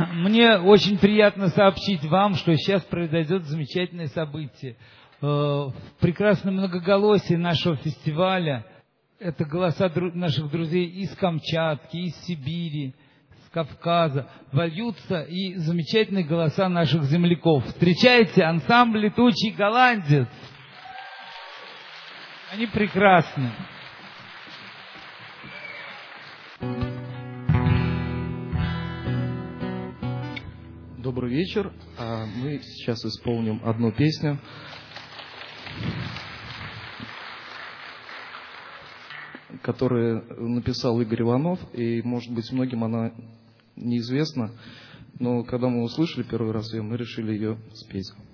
Мне очень приятно сообщить вам, что сейчас произойдет замечательное событие. В прекрасном многоголосии нашего фестиваля, это голоса наших друзей из Камчатки, из Сибири, с Кавказа, вольются и замечательные голоса наших земляков. Встречайте ансамбль «Летучий голландец». Они прекрасны. Добрый вечер. Мы сейчас исполним одну песню, которую написал Игорь Иванов, и, может быть, многим она неизвестна, но когда мы услышали первый раз ее, мы решили ее спеть.